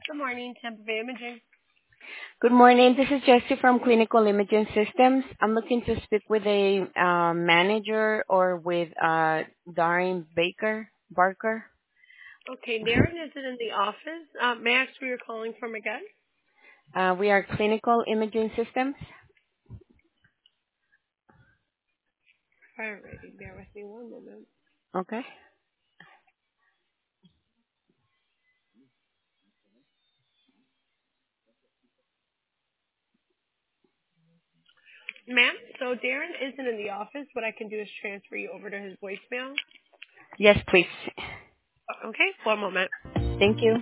Good morning, Tampa Bay Imaging. Good morning. This is Jessie from Clinical Imaging Systems. I'm looking to speak with a manager or with Darren Barker. Okay, Darren isn't in the office. May I ask where you're calling from again? We are Clinical Imaging Systems. Alrighty, bear with me one moment. Okay. Ma'am, so Darren isn't in the office. What I can do is transfer you over to his voicemail. Yes, please. Okay, one moment. Thank you.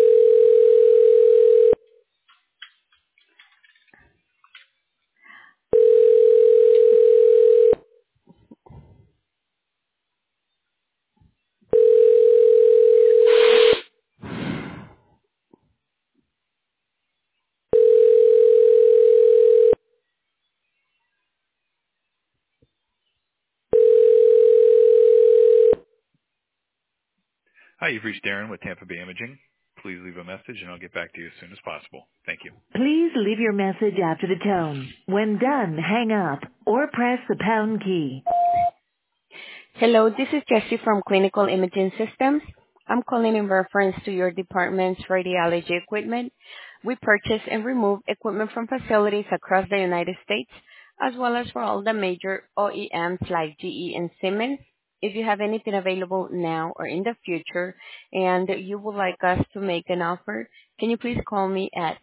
Hi, you've reached Darren with Tampa Bay Imaging. Please leave a message and I'll get back to you as soon as possible. Thank you. Please leave your message after the tone. When done, hang up or press the pound key. Hello, this is Jessie from Clinical Imaging Systems. I'm calling in reference to your department's radiology equipment. We purchase and remove equipment from facilities across the United States, as well as for all the major OEMs like GE and Siemens. If you have anything available now or in the future and you would like us to make an offer, can you please call me at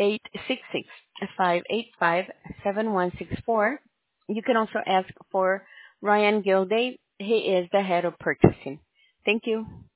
866-585-7164. You can also ask for Ryan Gilday. He is the head of purchasing. Thank you.